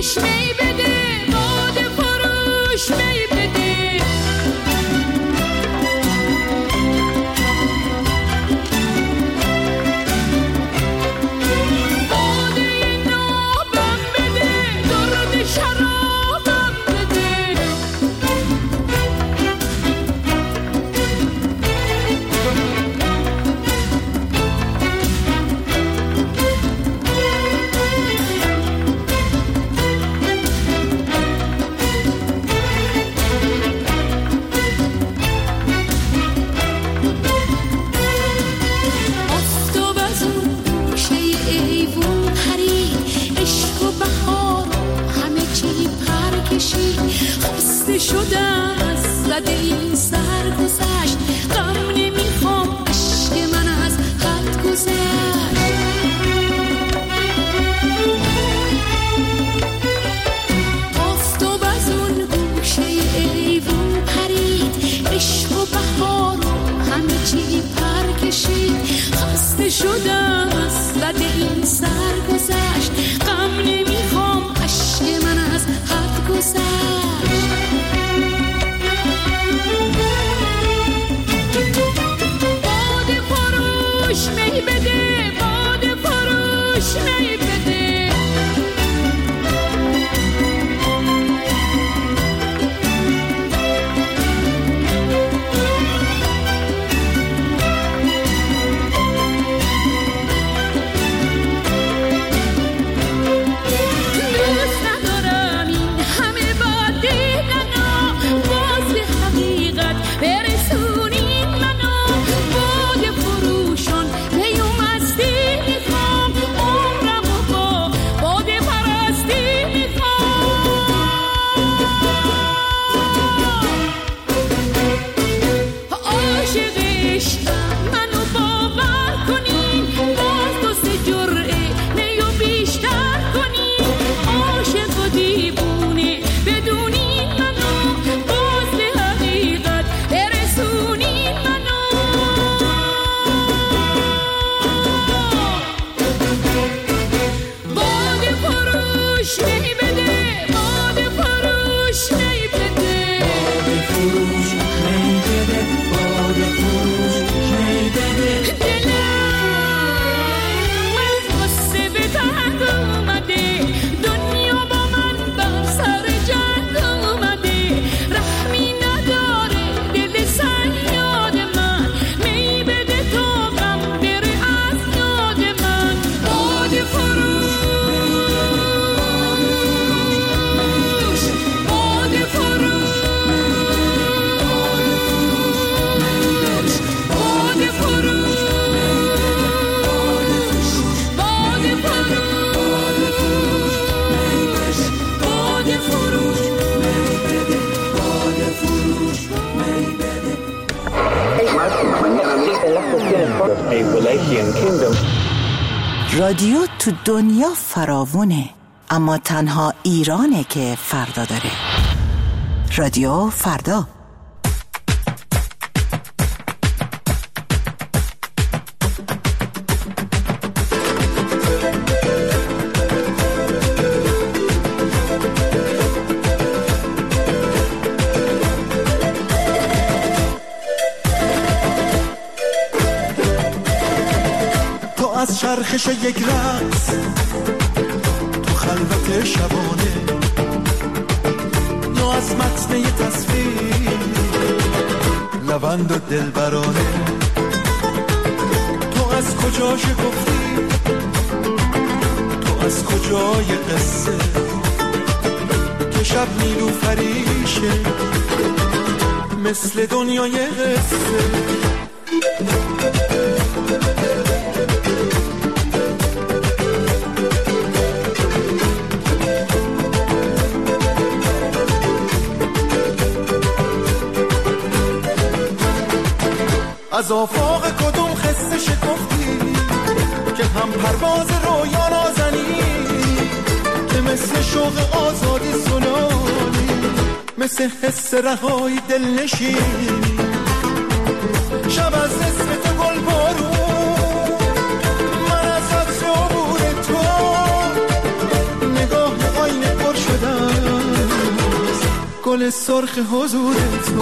فروش می بده، باده فروش می بده. باده نابم بده، درد شرابم بده. خسته شدم از زد این سر گذشت، غم نمیخوام عشق من از حد گذشت. آفتاب از اون گوشه ایوون پرید، عشق و بهار و همه چی پر کشید. خسته شدم از زد این سر گذشت، غم نمیخوام عشق من از حد گذشت. باده فروش می بده، باده فروش می بده. دوست ندارم این همه باده ننا، باز به حقیقت برسونین منو. باده فروشان پیوم مستی میخوام، عمرمو با باده پرستی میخوام. عاشق عشقم منو باور کنین، باز دو سه جرعه میو بیشتر کنین. عاشق و دیوونه بدونین منو، باز به حقیقت برسونین منو. باده فروش می بده، باده فروش می بده. باده فروش می بده، باده فروش می بده. دلم از غصه به تنگ اومده، دنیا با من بر سر جنگ اومده. رحمی نداره دل صیاد من، می بده تا غم بره از یاد من. باده فروش، باده فروش، باده فروش، باده فروش، باده فروش. رادیو تو دنیا فراوونه، اما تنها ایرانه که فردا داره. رادیو فردا. تو از چرخش یک رقص تو خلوت شبانه، یا از متن یه تصویر لبند و دلبرانه. تو از کجا شگفتی، تو از کجای قصه که شب نیلوفریشه مثل دنیای قصه. از آفاق کدوم خسته شکفتی که هم پرواز رویا نازنی، که مثل شوق آزادی سنانی، مثل حس رهایی دل نشینی. شب از اسم تو گل بارون، من از عطر عبور تو، نگاه آینه پر گل سرخ حضور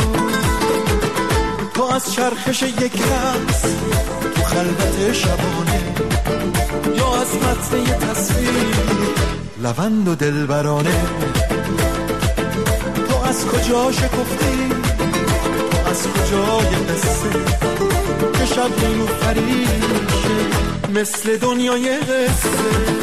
تو از چرخش یک رقص تو خلوت شبانه، یا از متن یه تصویر لوند و دلبرانه. تو از کجا شکفتی، تو از کجای قصه که شب نیلوفریشه مثل دنیای قصه.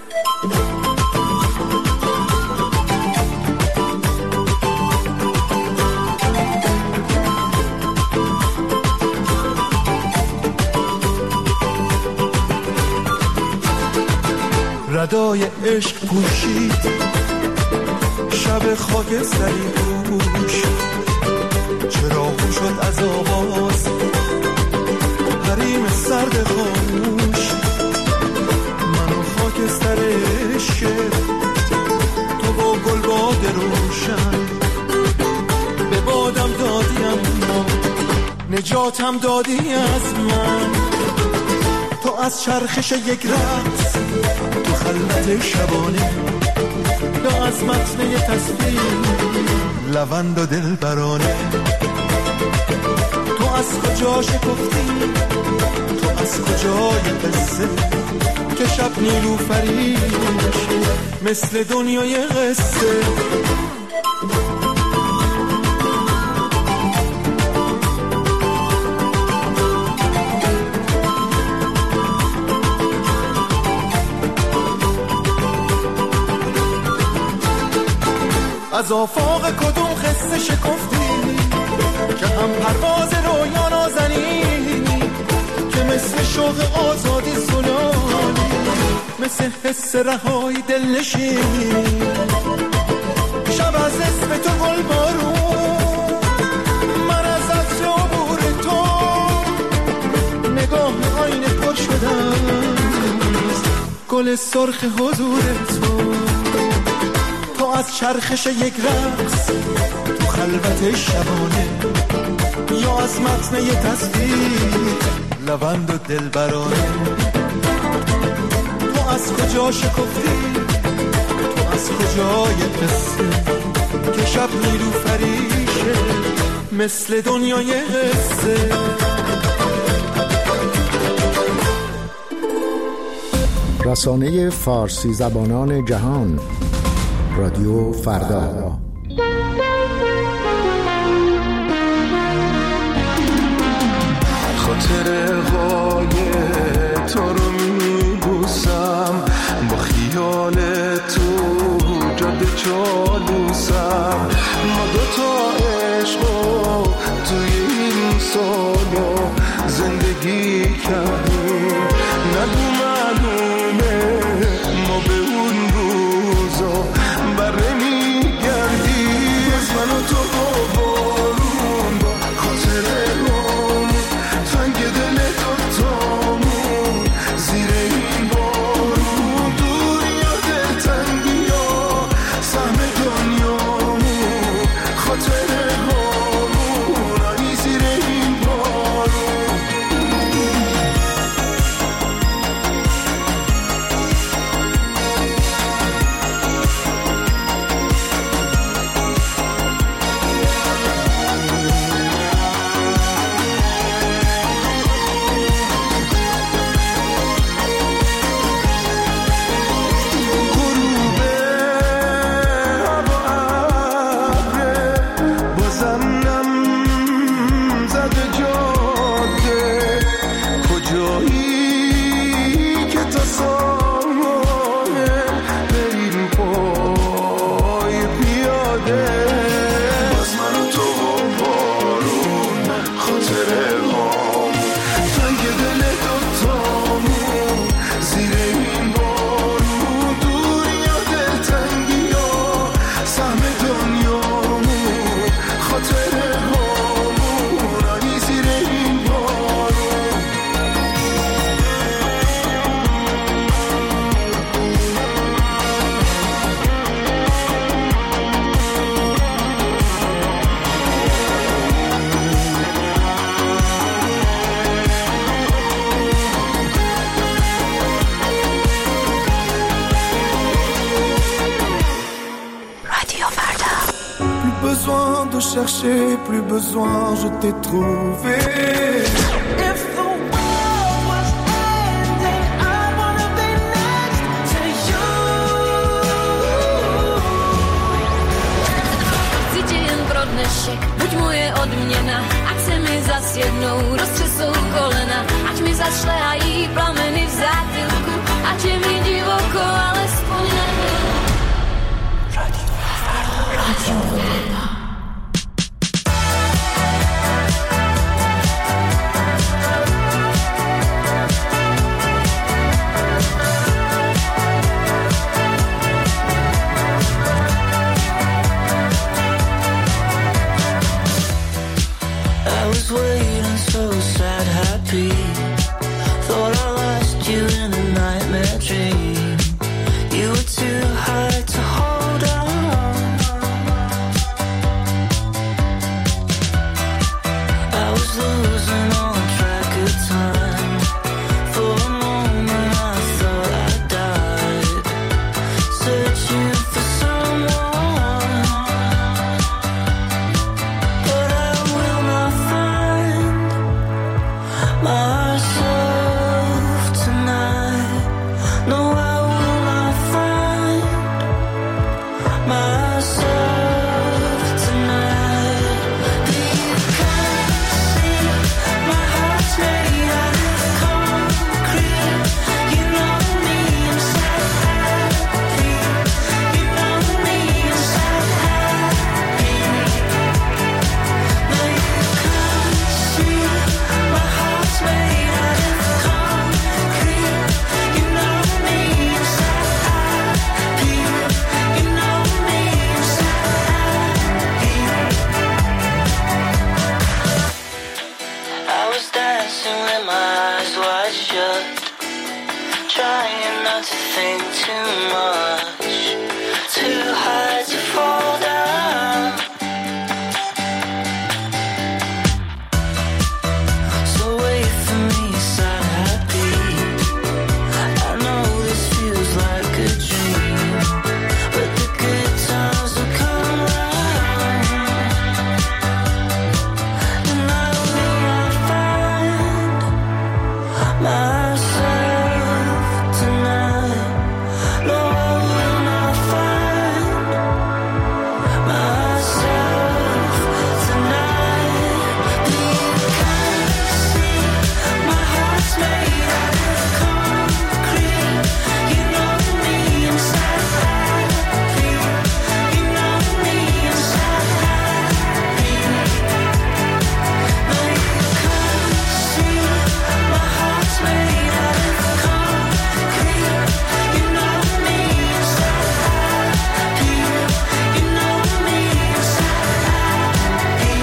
ردای عشق پوشید شب خاکستری پوش، چراغ شد از آواز حریم سرد خاموش. من و خاکستر عشق، تو با گلباد روشن، به بادم دادی اما نجاتم دادی از من. تو از چرخش یک رقص تو خلوت شبانه، یا از متن یه تصویر لوند و دلبرانه. تو از کجا شکفتی، تو از کجای قصه که شب نیلوفری مثل دنیای قصه. از آفاق کدوم خسته شکفتی که هم پرواز رویا نازنی، که مثل شوق آزادی زلالی، مثل حس رهایی دل نشینی. شب از اسم تو گل بارون، من از عطر عبور تو نگاه آینه پر شدم، گل سرخ حضور تو. تو از چرخش یک رقص تو خلوت شبانه، یا از متن یه تصویر لوند و دلبرانه. تو از کجا شکفتی، تو از کجای قصه که شب نیلوفریشه مثل دنیای قصه. رسانه فارسی زبانان جهان، رادیو فردا. خاطرهای تو رو میبوسم، با خیال تو جاده چالوسم. ما دوتا عشقو توی این سالو زندگی کردیم، نگو معلومه ما به اون روزا بره میگردیم. از من و تو بارون با خاطرمون تنگ دل دوتامون، زیر این بارون دور یاد تنگی ها سهم دنیامون. خاطرمون آنی زیر این بارون. besoin de chercher, plus besoin, je t'ai trouvé. If the world was ending, I wanna be next to you. Cíti jen pro dnešek, buď moje odměna. Ať se mi zas jednou roztřesou kolena, ať mi zašlehají plameny v zátylku, ať je mi divoko, alespoň na chvíli. Radio Verda. I was waiting so sad, happy. Thought I lost you in a nightmare dream. You were too high to hold on. I was losing all track of time. For a moment I thought I died, searching for someone. But I will not find myself tonight. No, I will not find myself tonight. You can't see my heart's made out of concrete. You know me inside happy. You know me inside happy. No, you can't see my heart's made out of concrete. You know me inside happy. You know me inside happy. I was dancing with my eyes wide shut, trying not to think too much, too high to fall down. So wait for me, sad happy. I know this feels like a dream, but the good times will come round, and I will not find myself tonight. No, I will not find myself tonight. You can't see my heart's made out of concrete. You know me inside happy. You know me inside happy. No, you can't see my heart's made out of concrete. You know me inside happy. You know me inside happy.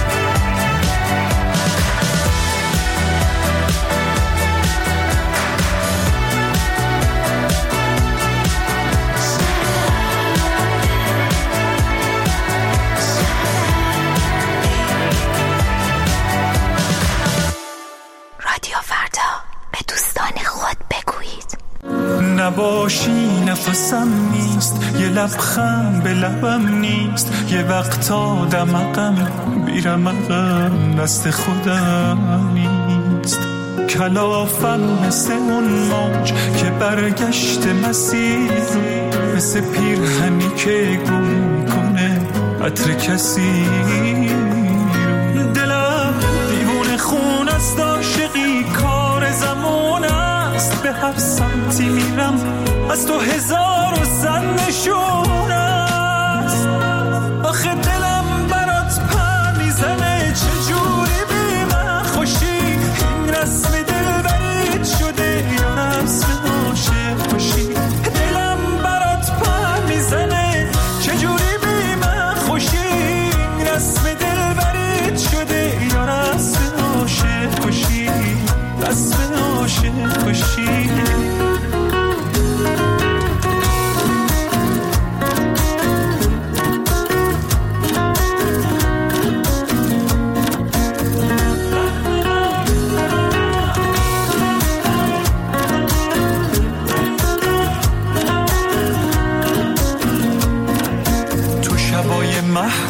رادیو فردا، به دوستان خود بگویید. نباشی نفسم نیست، یه لبخند به لبم نیست، یه وقتا دمقم بیرمقم دست خودم نیست. کلافم مثل اون موج که برگشت مسیر، مثل پیرهنی که گم کنه عطر کسی. دلم دیوونه خون است، عاشقی کار زمان است. به هر سمتی میرم از تو هزار و صد نشون است. آخه دلم برات پر میزنه، چجوری بی من خوشی؟ این رسم دلبریت شده یا رسم عاشق باشی؟ دلم برات پر میزنه، چجوری بی من خوشی؟ این رسم دلبریت شده یا رسم عاشق باشی؟ رسم عاشق باشی.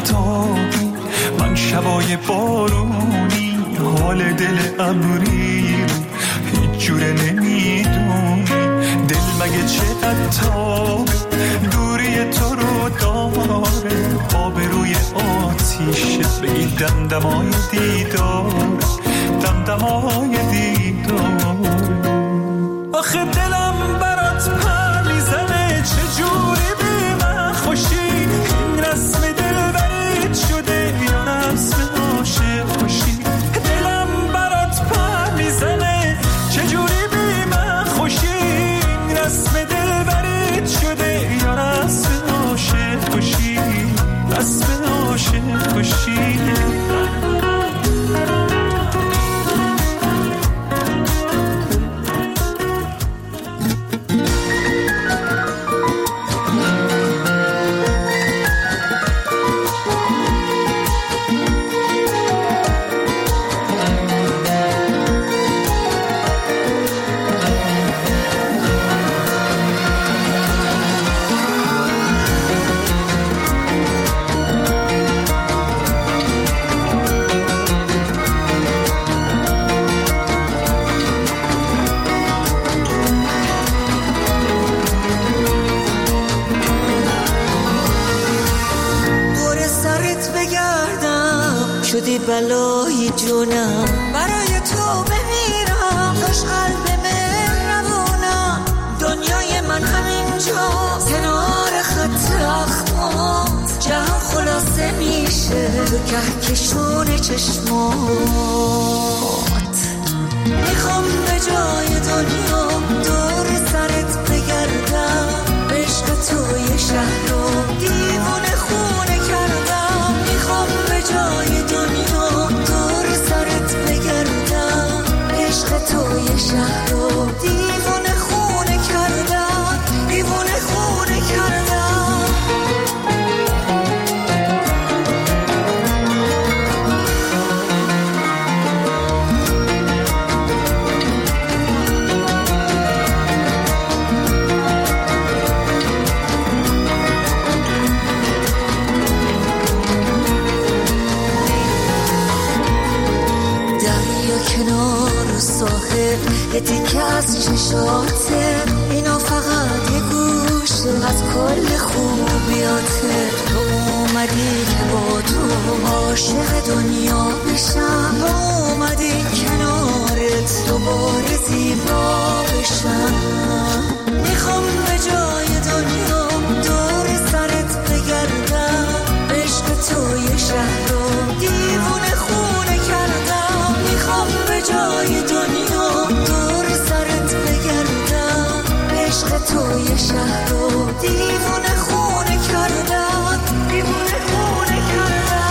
مهتابی، من شبای بارونی، حال دل ابری هیچ جوره نمیدونی. دل مگه چقدر تابه، دوری تو رو داره، آب روی آتیشه، بگی دمدمای دیدار، دمدمای دیدار. آخه دلم برات پر میزنه، چجوری بی من خوشی، این رسم دل برید شده یا رسم عاشق خوشی. دلم برات پر میزنه، چجوری بی من خوشی، این رسم دل برید شده یا رسم عاشق خوشی، رسم عاشق خوشی. شدی بلای جونم، برای تو بمیرم، خوش قلب مهربونم، دنیای من همینجا کنار خط اخمات، جهان خلاصه میشه تو کهکشون چشمات. میخوام به جای دنیا دور سرت بگردم، عشق توی شهر رو دیوونه خونه کردم. میخوام به جای دنیا دور سرت بگردم، عشق توی شهر رو دیوونه خونه کردم، دیوونه خونه کردم. یه تیکه از چشاته، اینا فقط یه گوشه از کل خوبیاته. تو اومدی که با تو عاشق دنیا بشم، اومدی کنارت دوباره زیبا بشم. میخوام به جای دنیا دور سرت بگردم، عشق توی شهر رو دیوونه خونه کردم. میخوام به جای دنیا دور سرت بگردم، عشق توی شهر رو دیوونه خونه کردم، دیوونه خونه کردم.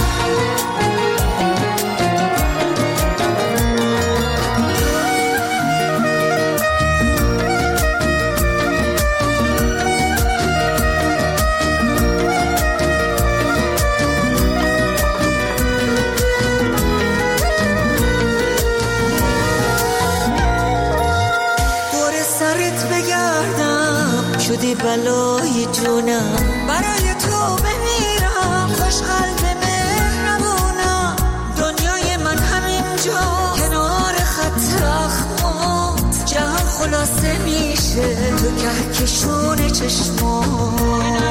شدی بلای جونم، برای تو بمیرم، خوش قلب مهربونم، دنیای من همینجا کنار خط اخمات، جهان خلاصه میشه تو کهکشون چشمات.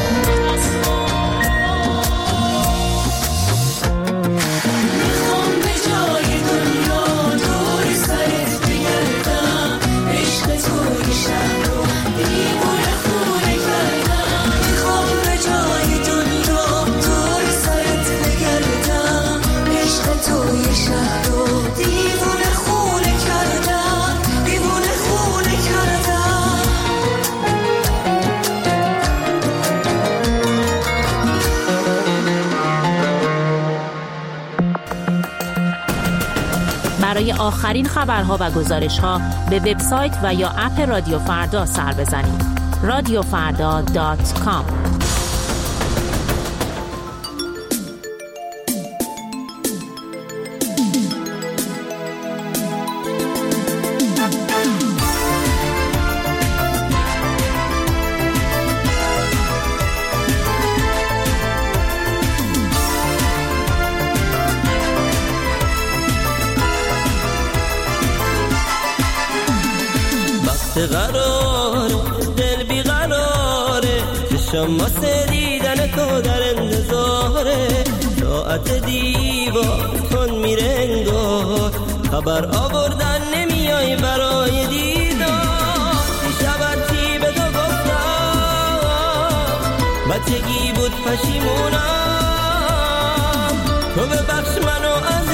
برای آخرین خبرها و گزارش‌ها به وبسایت و یا اپ رادیو فردا سر بزنید. radiofarda.com ساعت قراره دل بیقراره چشم واسه دیدن تو در انتظاره ساعت دیوار کن میره انگار خبر آوردن نمیای برای دیدار دیشب چی به تو گفتم بچگی بود پشیمونم تو ببخش منو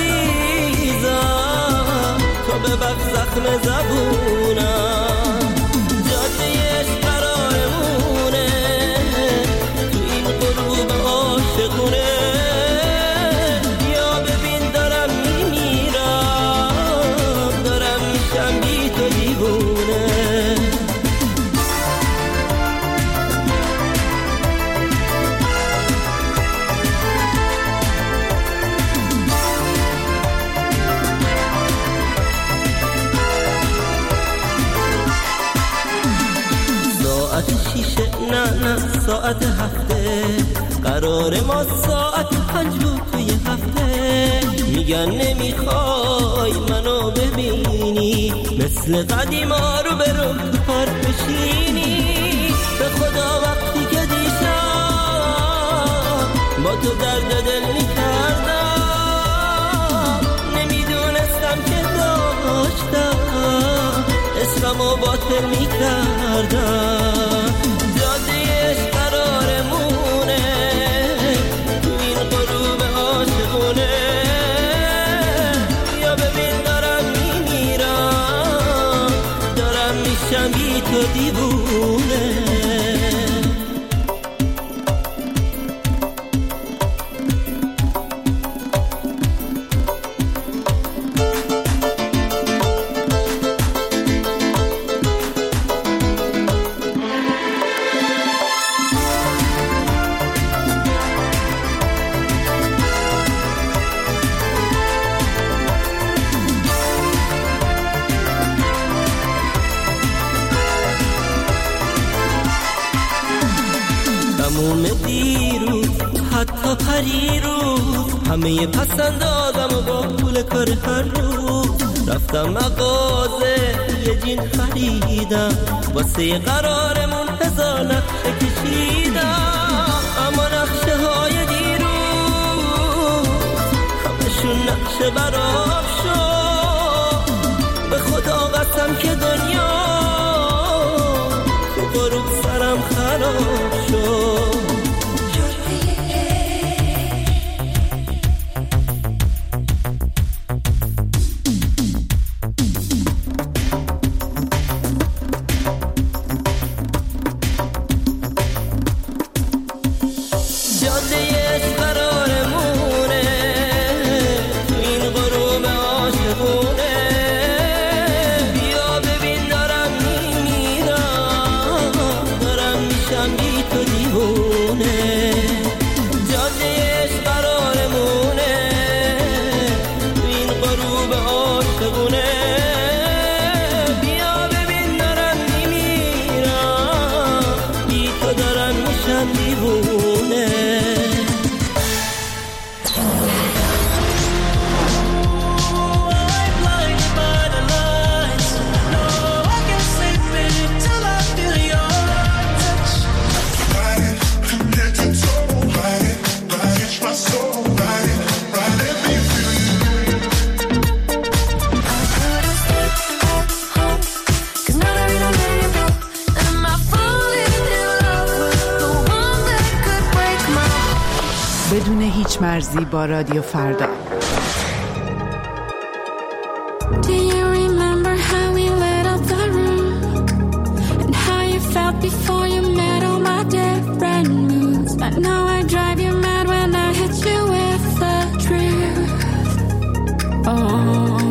عزیزم تو ببخش زخم زبونم جاده عشق قرارمونه تو این غروب عاشقونه یا ببین دارم میمیرم دارم میشم بی تو دیوونه ساعت شیشه نه ساعت هفته قرار ما ساعت 5 بود توی هفته میگن نمیخوای منو ببینی مثل قدیما رو به رو پار بشینی به خدا وقتی که دیشب با تو درد دل میکردم نمیدونستم که داشتم اسممو باطل میکردم جاده عشق قرارمونه تو این غروب عاشقونه یا ببین دارم میمیرم دارم میشم بی تو دیوونه تموم دیروز حتی پریروز همه پسند آدم و با پول کار هر روز رفتم مغازه یه جین خریدم واسه قرارمون 1000 نقشه کشیدم اما نقشه های دیروز همشون نقشه برام شد به خدا قسم که دنیا تو غروب سرم خراب شد جاده عشق قرارمونه تو این غروب عاشقونه بیا ببین دارم میمیرم دارم میشم بی تو دیوونه جاده عشق قرارمونه تو این غروب عاشقونه بیا ببین دارم میمیرم بی تو دارم میشم دیوونه بدون هیچ مرزی با رادیو فردا. Do you remember how we lit up the room and how you felt before you met all my different moods? I know I drive you mad when I hit you with the truth. Oh,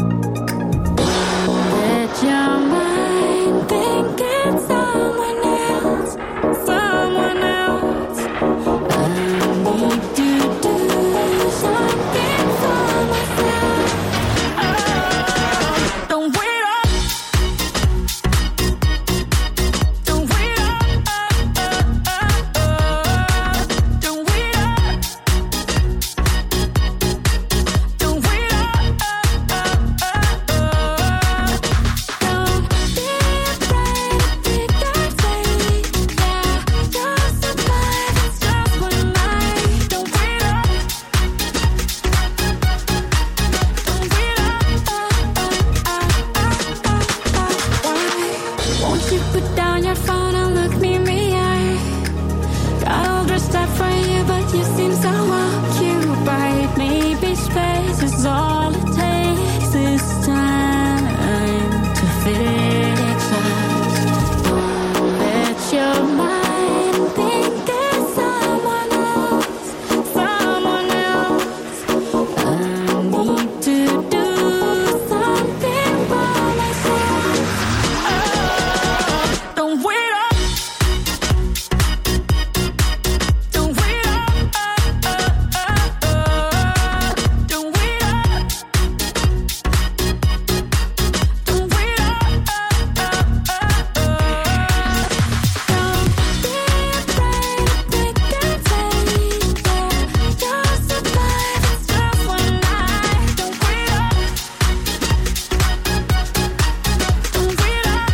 let your mind think it's someone else, someone else. I need to do something for myself. Don't wait up. Don't wait up. You seem so occupied. Maybe space is all it takes this time to fix us. Don't let your mind think there's someone else, someone else. I need to do something for myself. Don't wait up. Don't wait up. Don't wait up. Don't wait up. Don't be afraid to take a taste. You'll survive. It's just one night. Don't wait up. Don't wait up.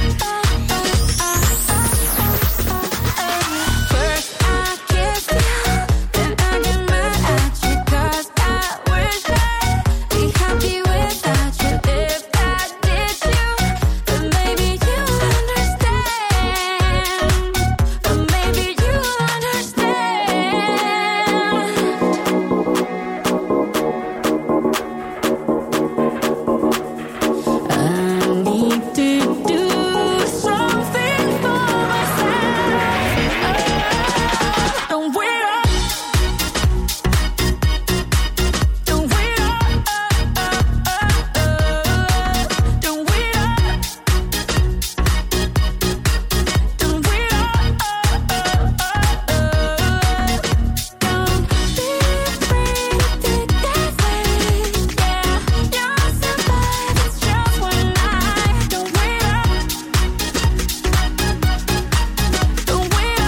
First I kiss you, then I get mad at you 'cause I wish I'd be happy without you. If I did you, then maybe you'll understand. But maybe you'll understand. I need to do something for myself. Don't wait up. Don't wait up. Don't wait up. Don't wait up. Don't be afraid to take that risk. Yeah, you'll survive. It's just one night. Don't wait up. Don't wait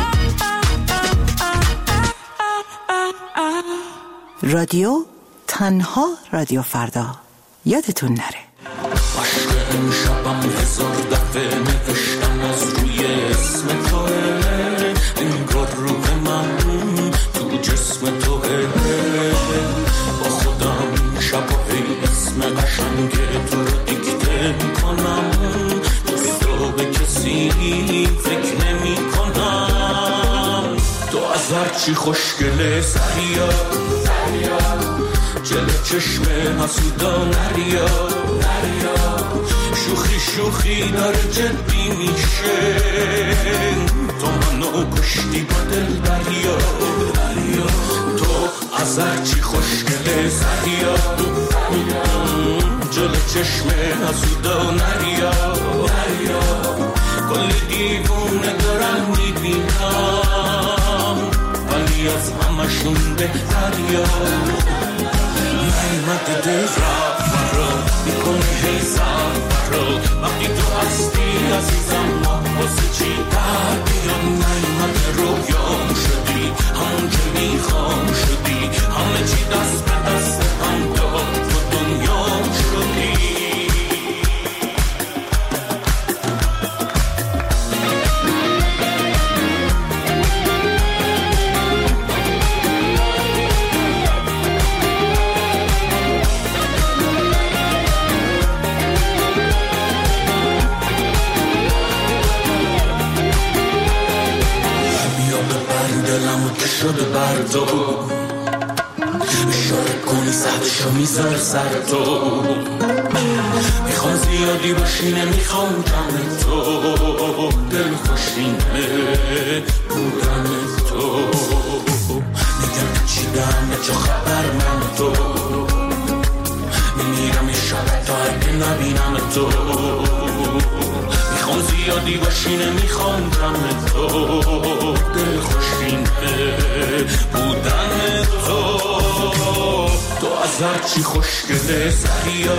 up. رادیو تنها رادیو فردا. یادتون نره. عشق امشبم هزار دفعه نوشتم از روی اسم توه، انگار روح من تو جسم توه. با خودم شباهی اسم قشنگ تو رو دیکته میکنم، دوست رو به کسی فکر نمی کنم. تو از هرچی خوشگله سریا، جلو چشم حسودا نریا، شوخی شوخی داره جدی میشه. تو منو کشتی با دل بریا، تو از هرچی خوشگله سریا، جلو چشم حسودا نریا. کلی دیوونه دارم میبینم، ولی از همشون بهتریا. نیمده دل رفت رو میکنه هی سفر رو، وقتی تو هستی عزیزم ما واسه چی در بیام. نیمده رویام شدی، همون که میخوام شدی، همه چی دست به دست هم داد، تو دنیام شدی. شده بر تو اشاره کنی سهدشو میذار سر تو. میخوام زیادی باشی نمیخوام کم تو، دل خوشینه بودن تو. میگم چی دمه چه خبر من تو، میمیرم یه شب تا اگه نبینم تو. میخوام زیادی باشی نمیخوام کم تو، دل خوشینه بودن تو. تو از هرچی خوشگله سریا،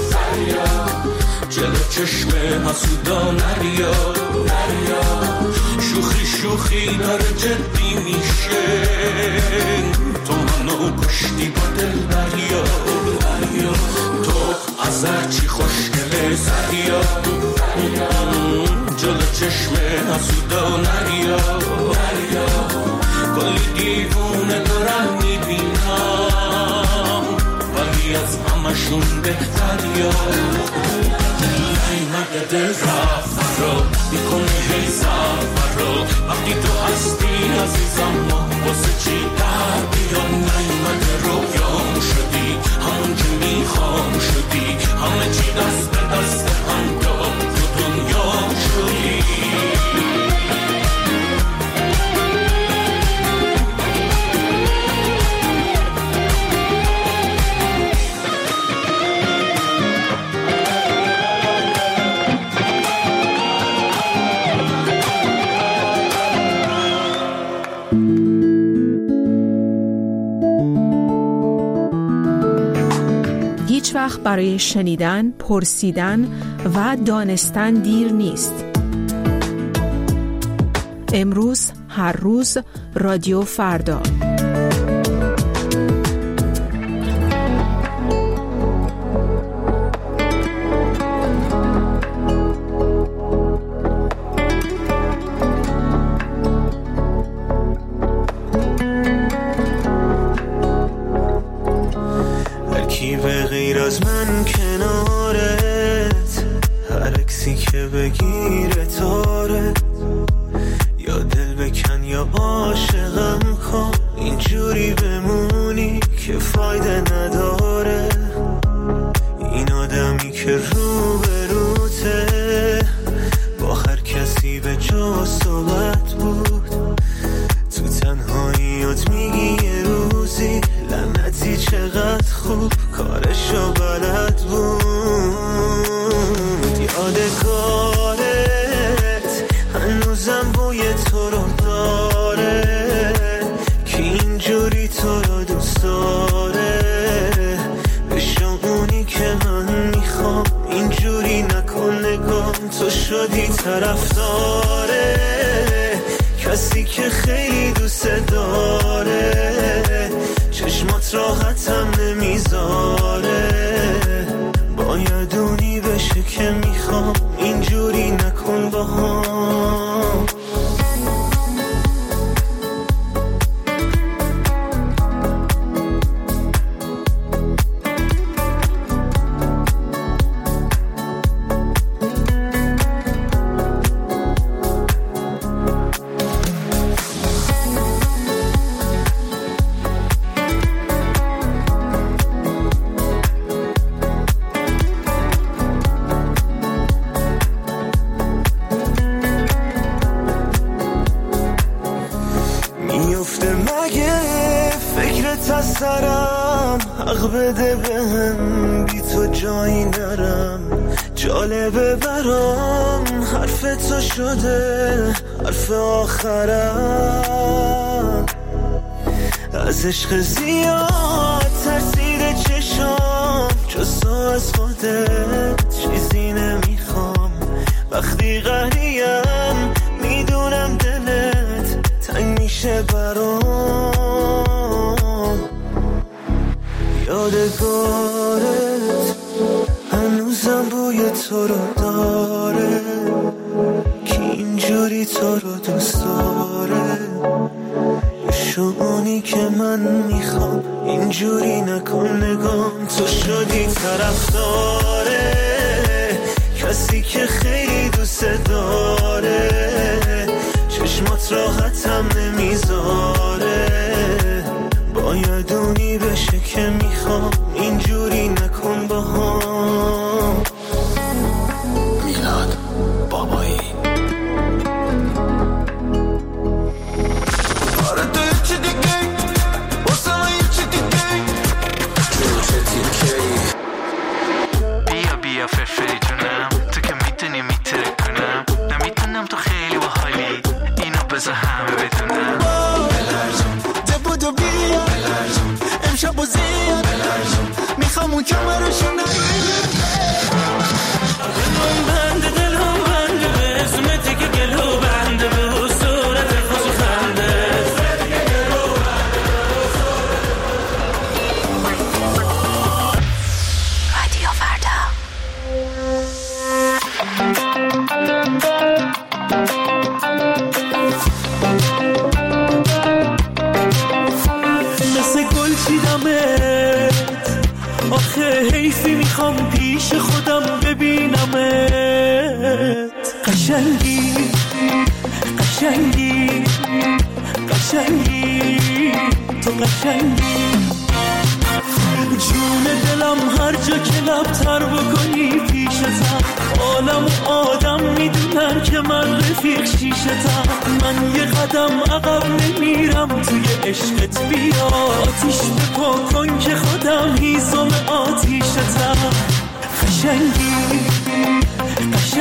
جلو چشم حسودا نریا. شوخی شوخی داره جدی میشه، تو منو کشتی با دل بریا. تو از هرچی خوشگله سریا، جلو چشم حسودا نریا. کلی دیوونه دارم میبینم، ولی از همشون بهتریا. نیمده دل رفت رو میکنه هی سفر رو، وقتی تو هستی عزیزم ما واسه چی در هیچ وقت برای شنیدن، پرسیدن و دانستن دیر نیست. امروز، هر روز، رادیو فردا. از عشق زیاد ترسیده چشام، جز تو از خودت چیزی نمیخوام. وقتی قهریم میدونم دلت تنگ میشه برام. یادگارت هنوزم بوی تو رو داره، که اینجوری تو رو دوست داره. شونی که من میخوام اینجوری نکن نگام. تو شدی طرفداره کسی که خیلی دوست داره، چشمات راحتم نمیذاره. باید اونی بشه که میخوام اینجوری نکن باهام. میلاد بابایی بیا فرفری جونم، تو که میتونی میتره کنم. نمیتونم تو خیلی باحالی، اینو بذار همه بدونم. بلرزون دبودو بیا بلرزون، امشب و زیاد بلرزون، میخوام اون کمرشو نگیرم. دلم بنده دلم بنده به اسمتی که گلو بنده به صورت خوش خنده. رادیو فردا. مثل گل چیدمت، آخه حیفی میخوام پیش خودم ببینمت. قشنگی قشنگی قشنگی تو قشنگی. جون دلم هر جا که لبتر بکنی پیشتم، عالم و آدم میدونن که من رفیق شیشتم. من یه قدم عقب نمیرم توی عشقت، بیا آتیش بپا کن که خودم هیزم آتیشتم. قشنگی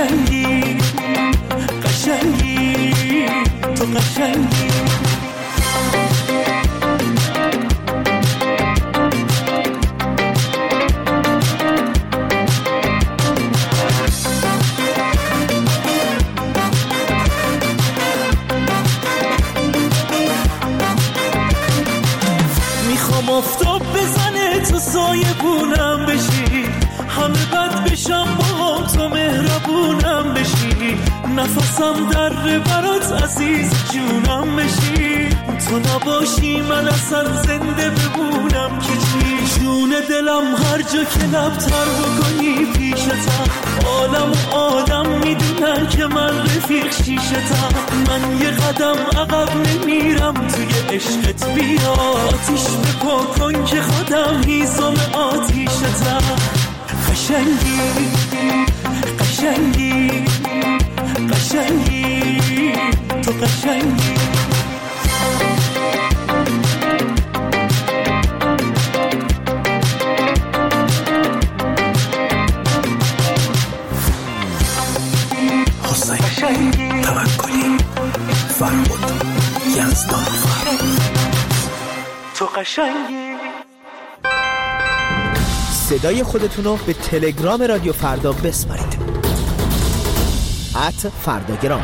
قشنگی قشنگی تو قشنگی. آفتاب بزنه تو سایه بونم بشی، همه بد بشم با تو مهربونم بشی، نفسم در برات عزیز جونم بشی، تو نباشی من اصلا زنده بمونم که چی. جون دلم هر جا که لبتر بکنی پیشتم، عالم و آدم میدونن که من رفیق شیشتم، من یه قدم عقب نمیرم توی عشقت، بیا آتیش بپا کن که خودم هیزم آتیشتم. قشنگی قشنگی قشنگی تو قشنگی. حسین توکلی فرمود یزدان تو قشنگی. صدای خودتون رو به تلگرام رادیو فردا بسپارید. @فرداگرام.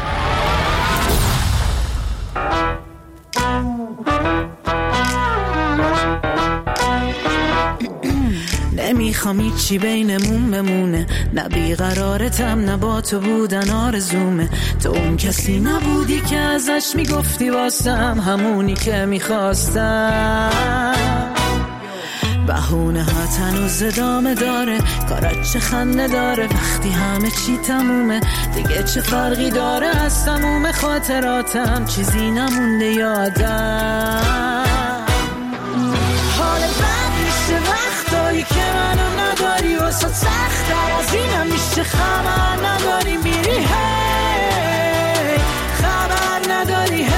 نمیخوام هیچی بینمون بمونه، نه بیقرارتم نه با تو بودن آرزومه، تو اون کسی نبودی که ازش میگفتی واسم همونی که میخواستم. بهونه ها تنوز ادامه داره، کارت چه خنده داره وقتی همه چی تمومه، دیگه چه فرقی داره از تموم خاطراتم چیزی نمونده یادم. حال بد میشه وقتایی که منو نداری، واسه سخت‌تر از اینم میشه خبر نداری میری هی، خبر نداری هی.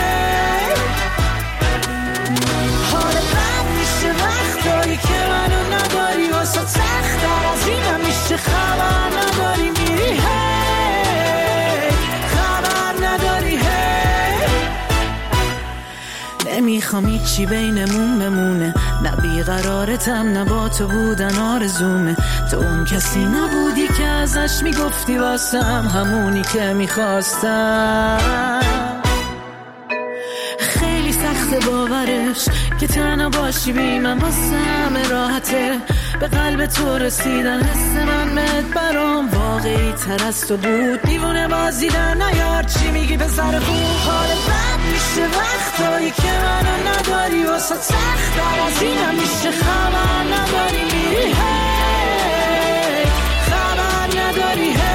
حال بد میشه وقتایی که منو نداری، واسه سخت‌تر از اینم میشه خبر نداری میری هی، خبر نداری هی. نمیخوام هیچی بینمون بمونه، نه بیقرارتم نه با تو بودن آرزومه، تو اون کسی نبودی که ازش میگفتی واسم همونی که میخواستم. خیلی سخت باورش که تنها باشی بی من واسم راحته، به قلب تو رسیدن حس من مد برام واقعی تر از تو بود، دیوونه بازی در نیار چی میگی به سر خوب. حال بد میشه وقتایی که منو نداری، واسه سخت‌تر از اینم میشه خبر نداری میری هی، خبر نداری هی.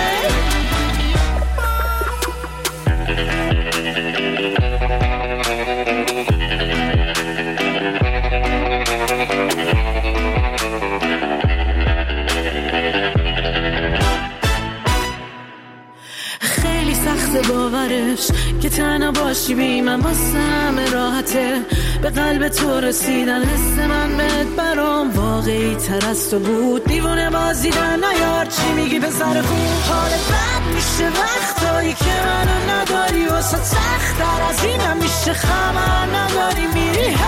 خیلی سخت باورش که تنها باشی بی من واسم راحته، به قلب تو رسیدن حس من بهت برام واقعی تر از تو بود، دیوونه بازی در نیار چی میگی به سر خوب. حال بد میشه وقتایی که منو نداری، واسه سخت‌تر از اینم میشه خبر نداری میری هی،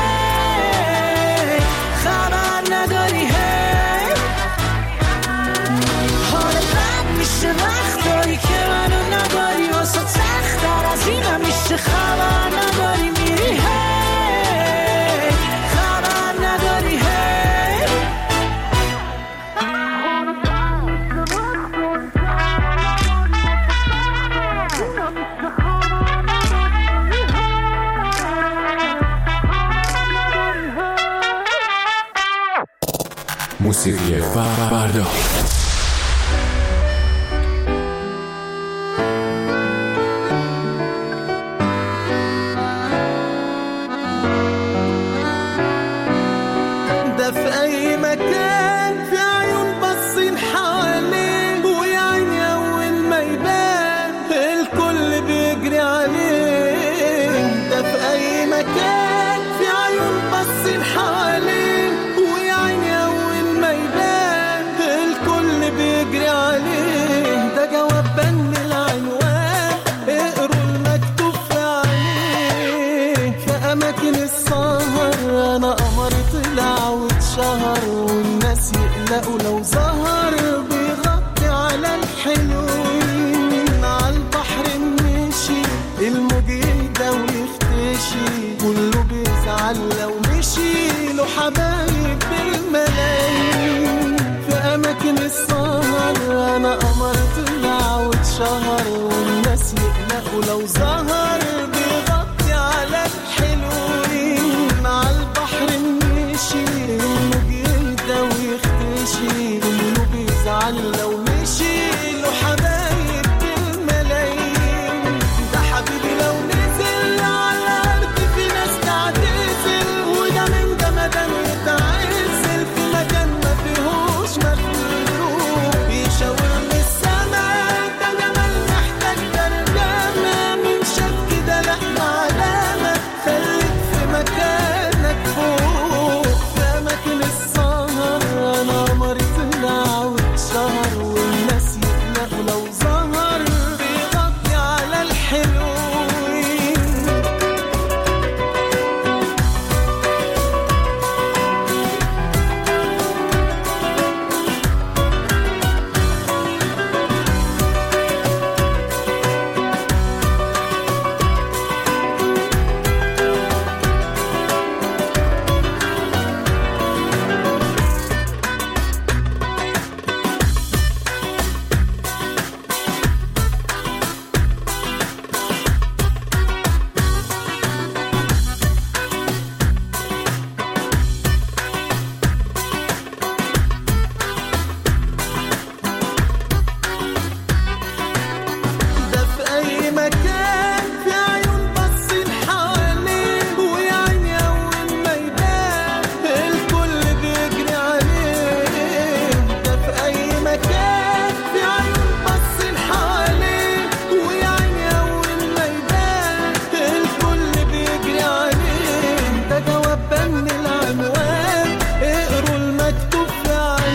خبر نداری هی. حال بد میشه وقتایی که منو نداری، واسه سخت‌تر از اینم میشه خبر نداری میری هی، خبر نداری هی. موسیقی فردا. في مكان في عيون باصين حواليه، ويا عيني اول ما يبان الكل بيجري عليه. ده في اي مكان في عيون باصين حواليه، ويا عيني اول ما يبان الكل بيجري عليه. ده جواب بند العنوان اقروا المكتوب في عليه. في اماكن السهر انا قمر طلع واتشهر، والناس يقلقوا لو ظهر بيغطي على الحلوين. عالبحر مشي الموج يهدى ويختشي، كله بيزعل لو مشي له وحبايب بالملايين. في أماكن السهر أنا قمر طلع واتشهر، والناس يقلقوا لو ظهر بيغطي على الحلوين. عالبحر مشي الموج يهدى ويختشي، كله بيزعل لو مشي له حبايب بالملايين. ده حبيبي لو نزل على الأرض في ناس تعتزل، وده من جمدان يتعزل في مكان ما فيهوش مخلوق. يشاور من السما ده جمال محتاج ترجمة، من شاف كده لأ علامة، خليك في مكانك فوق. في أماكن السهر أنا قمر طلع واتشهر، والناس يقلقوا لو ظهر بيغطي على الحلوين. ده في أي مكان في عيون باصين حواليه، ويا عيني أول ما يبان الكل بيجري عليه. ده في أي مكان في عيون باصين حواليه، ويا عيني أول ما يبان الكل بيجري عليه. ده جواب بن العنوان اقروا المكتوب في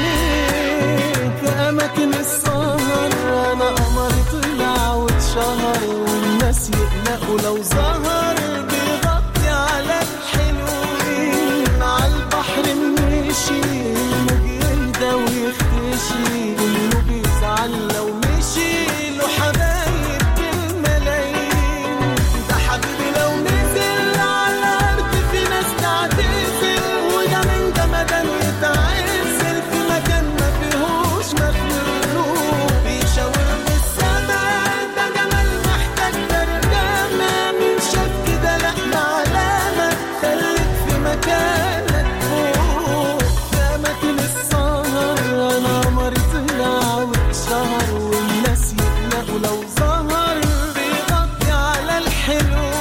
عليه. في أماكن السهر أنا قمر طلع واتشهر، والناس يقلقوا لو ظهر بيغطي على الحلوين. عالبحر مشي الموج يهدى ويختشي، كله بيزعل لو مشي له حبايب بالملايين. ده حبيبي لو نزل على الأرض في ناس تعتزل، وده من جمدان يتعزل في مكان ما فيهوش مخلوق. بيشاور بالسما ده جمال محتاج ترجمة، من شاف كده لأ علامة، خليك في مكانك فوق. في أماكن السهر أنا قمر طلع واتشهر، والناس يقلقوا لو ظهر بيغطي على الحلوين.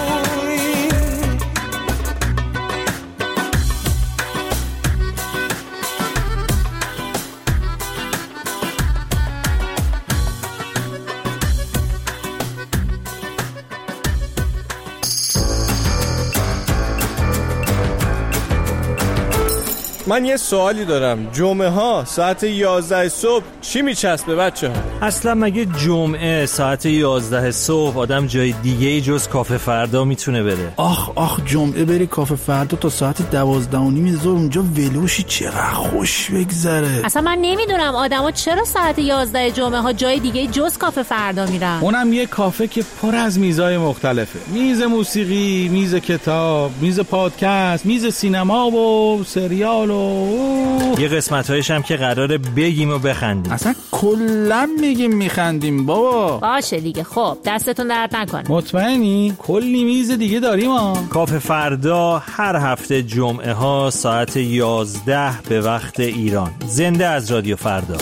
من یه سوالی دارم، جمعه ها ساعت 11 صبح چی میچسبه بچه ها؟ اصلا مگه جمعه ساعت 11 صبح آدم جای دیگه جز کافه فردا میتونه بره؟ آخ جمعه بری کافه فردا تا ساعت 12:30 ظهر اونجا ولوشی، چقدر خوش بگذره. اصلا من نمیدونم آدما چرا ساعت 11 جمعه ها جای دیگه جز کافه فردا میرن. اونم یه کافه که پر از میزای مختلفه، میز موسیقی، میز کتاب، میز پادکست، میز سینما و سریال و یه قسمت‌هایش هم که قراره بگیم و بخندیم. اصلا کلا میگیم میخندیم بابا. باشه دیگه، خب دستتون درد نکنه. مطمئنی؟ کلی میز دیگه داریم ها. کافه فردا هر هفته جمعه ها ساعت 11 به وقت ایران. زنده از رادیو فردا.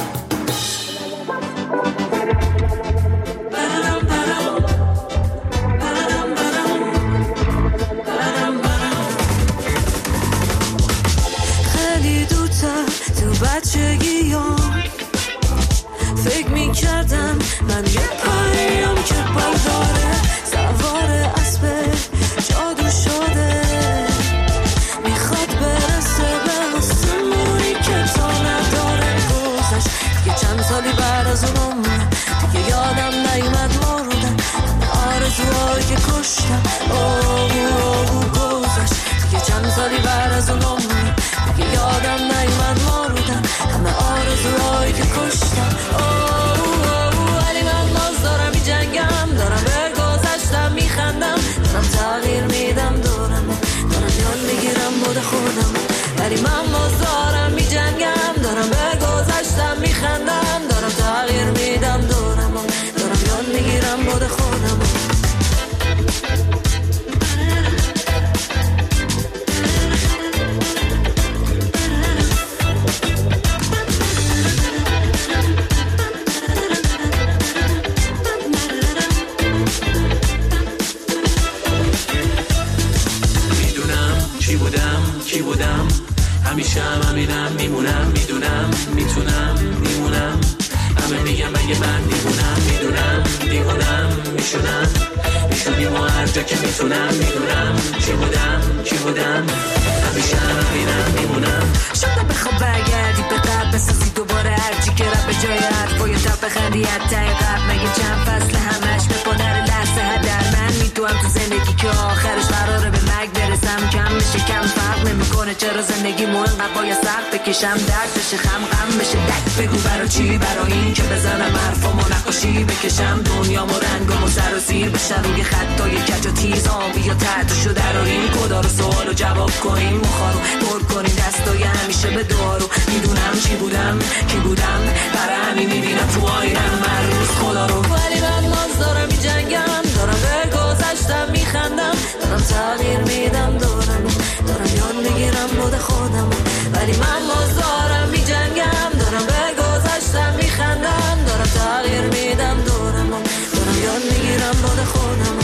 فکر میکردم من یه پریم که برداره، سوار اسب جادو شده، میخواد برسه به آسمونی که تا نداره. گذشت کی بودم همیشه همینم میمونم میدونم میتونم میمونم همه میگم اگه من دیوونم میدونم دیوونم میشونیم و هر جا که میتونم میدونم کی بودم همیشه همینم میمونم شاید بخواب برگردی به قبل بسازی دوباره هرچی که رب به جای حرفای تب بخندی حتی قبل مگه چند فصل همش به پادر لحظه هدر من میدونم تو زندگی که آخرش قراره به مرگ برسم کم میشه کم فرق نمیکنه چرا زندگی مو انقدر باید سخت بکشم درد بشه غم بشه دک بگو برای چی برای این که بزنم حرفامو نقاشی بکشم دنیامو رنگامو سر و زیر بشه روی خطای کج و تیز آبی و تحتشو دراریم کدا رو سوالو جواب کنیم مخارو پر کنیم دستای همیشه به دارو میدونم چی بودم کی بودم برای همین میبینم تو آینم هر روز خدا رو ولی من ناز دارم میجنگم دارم به گذشتم میخندم دارم تغییر میدم دارم یاد میگیرم بود خودم ولی من ناز دارم میجنگم دارم به گذشتم میخندم دارم تغییر میدم دارم یاد میگیرم بود خودم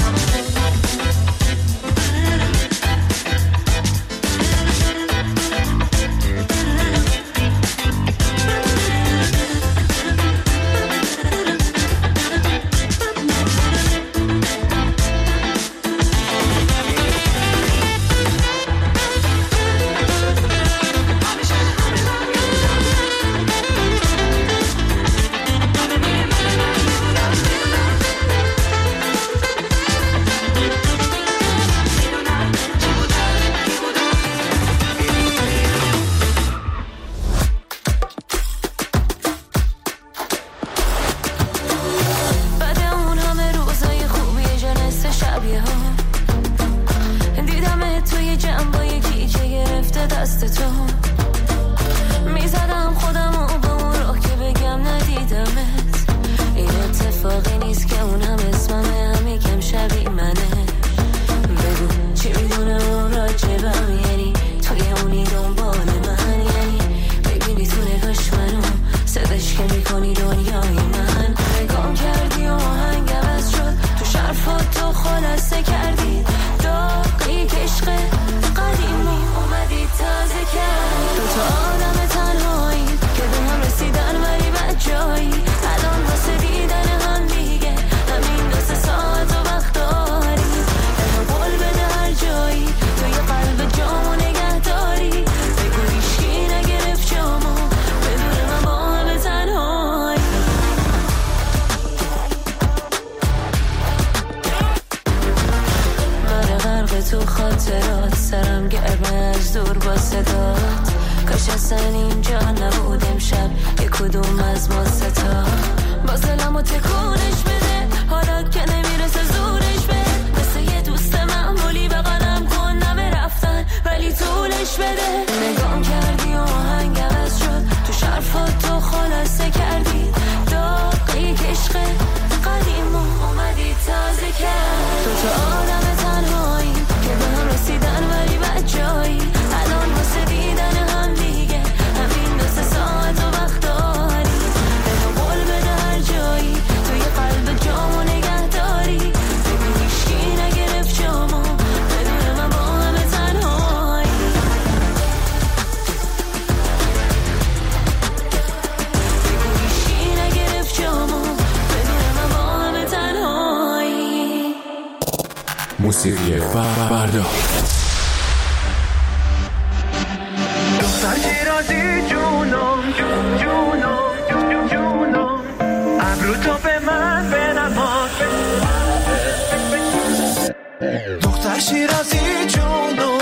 موسیقی فردا دختر شیرازی جونم جونم ابرو تو به من بنواز دختر شیرازی جونم